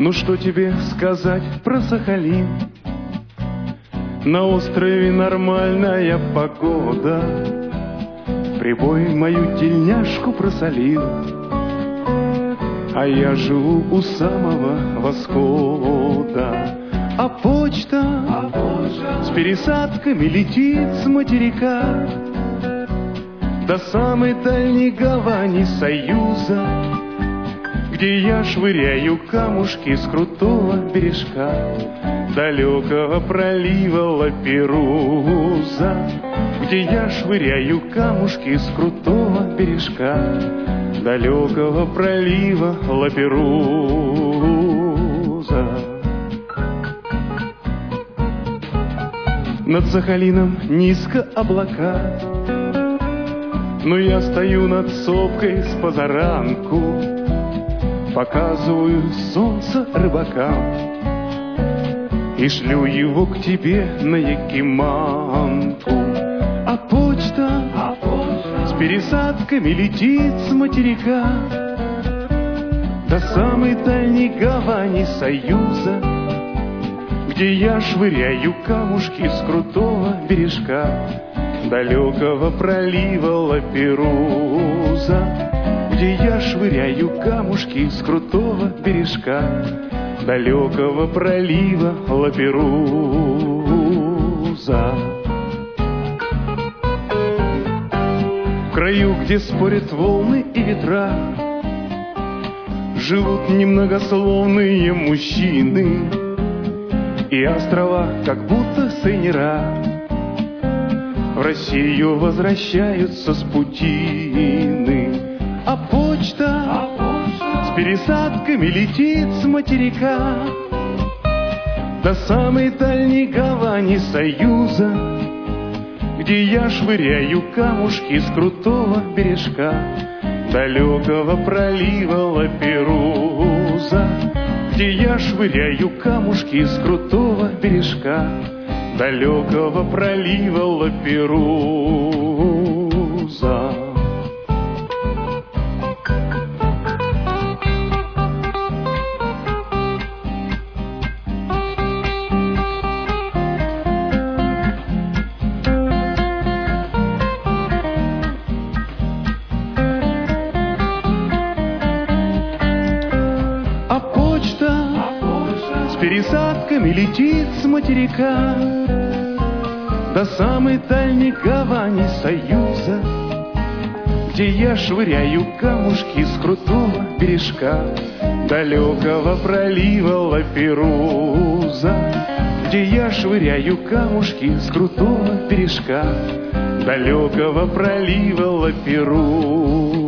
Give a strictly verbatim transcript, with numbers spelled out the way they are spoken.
Ну что тебе сказать про Сахалин? На острове нормальная погода, прибой мою тельняшку просолил, а я живу у самого восхода. А почта, а почта с пересадками летит с материка до самой дальней гавани Союза, где я швыряю камушки с крутого бережка далекого пролива Лаперуза, где я швыряю камушки с крутого бережка далекого пролива Лаперуза. Над Сахалином низко облака, но я стою над сопкой с позаранку, показываю солнце рыбакам и шлю его к тебе на Якиманку. А почта, а почта с пересадками летит с материка до самой дальней гавани Союза, где я швыряю камушки с крутого бережка далекого пролива Лаперуза, где я швыряю камушки с крутого бережка далекого пролива Лаперуза. В краю, где спорят волны и ветра, живут немногословные мужчины, и острова как будто сейнера в Россию возвращаются с путины. А почта, а почта с пересадками летит с материка до самой дальней гавани Союза, где я швыряю камушки с крутого бережка далекого пролива Лаперуза, где я швыряю камушки с крутого бережка далекого пролива Лаперуза. А почта, а почта с пересадками летит с материка до самой дальней гавани Союза, где я швыряю камушки с крутого бережка далекого пролива Лаперуза, где я швыряю камушки с крутого бережка далекого пролива Лаперуза.